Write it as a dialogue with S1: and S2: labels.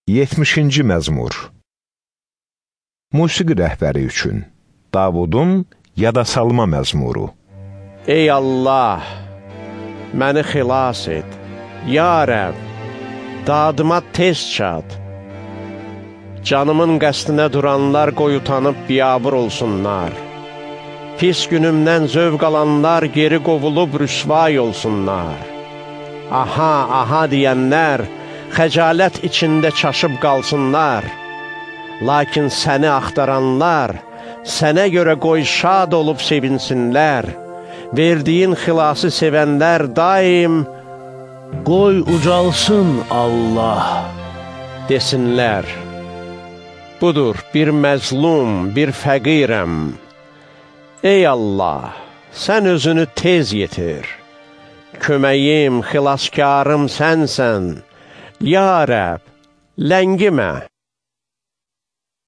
S1: 70-ci məzmur. Musiqi rəhbəri üçün Davudun yada salma məzmuru.
S2: Ey Allah, məni xilas et. Ya Rəbb, dadıma tez çat. Canımın qəsdinə duranlar qoy utanıb biyabır olsunlar. Pis günümdən zövq alanlar geri qovulub rüsvay olsunlar. Aha, aha deyənlər xəcalət içində çaşıb qalsınlar. Lakin səni axtaranlar, sənə görə qoy şad olub sevinsinlər. Verdiyin xilası sevənlər daim,
S3: qoy ucalsın Allah,
S2: desinlər. Budur, bir məzlum, bir fəqirəm. Ey Allah, sən özünü tez yetir. Köməyim, xilaskarım sənsən. Ya Rəbb, ləngimə.